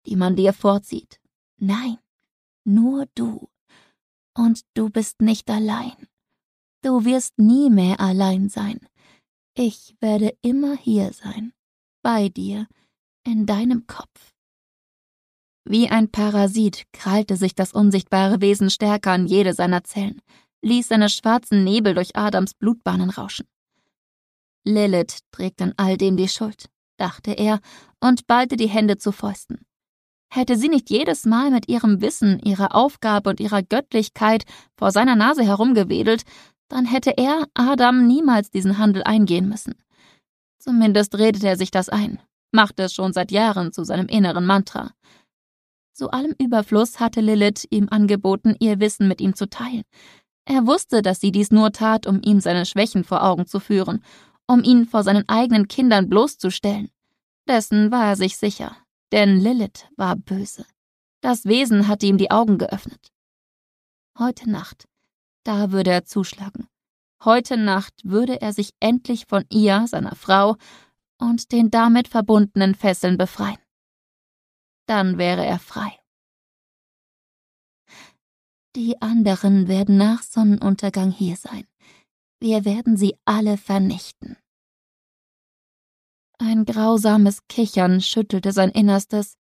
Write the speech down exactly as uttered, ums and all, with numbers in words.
die man dir vorzieht. Nein, nur du. Und du bist nicht allein. Du wirst nie mehr allein sein. Ich werde immer hier sein, bei dir, in deinem Kopf. Wie ein Parasit krallte sich das unsichtbare Wesen stärker an jede seiner Zellen, ließ seine schwarzen Nebel durch Adams Blutbahnen rauschen. Lilith trägt an all dem die Schuld, dachte er und ballte die Hände zu Fäusten. Hätte sie nicht jedes Mal mit ihrem Wissen, ihrer Aufgabe und ihrer Göttlichkeit vor seiner Nase herumgewedelt, dann hätte er, Adam, niemals diesen Handel eingehen müssen. Zumindest redete er sich das ein, machte es schon seit Jahren zu seinem inneren Mantra. Zu allem Überfluss hatte Lilith ihm angeboten, ihr Wissen mit ihm zu teilen. Er wusste, dass sie dies nur tat, um ihm seine Schwächen vor Augen zu führen, um ihn vor seinen eigenen Kindern bloßzustellen. Dessen war er sich sicher, denn Lilith war böse. Das Wesen hatte ihm die Augen geöffnet. Heute Nacht, da würde er zuschlagen. Heute Nacht würde er sich endlich von ihr, seiner Frau, und den damit verbundenen Fesseln befreien. Dann wäre er frei. Die anderen werden nach Sonnenuntergang hier sein. Wir werden sie alle vernichten. Ein grausames Kichern schüttelte sein Innerstes,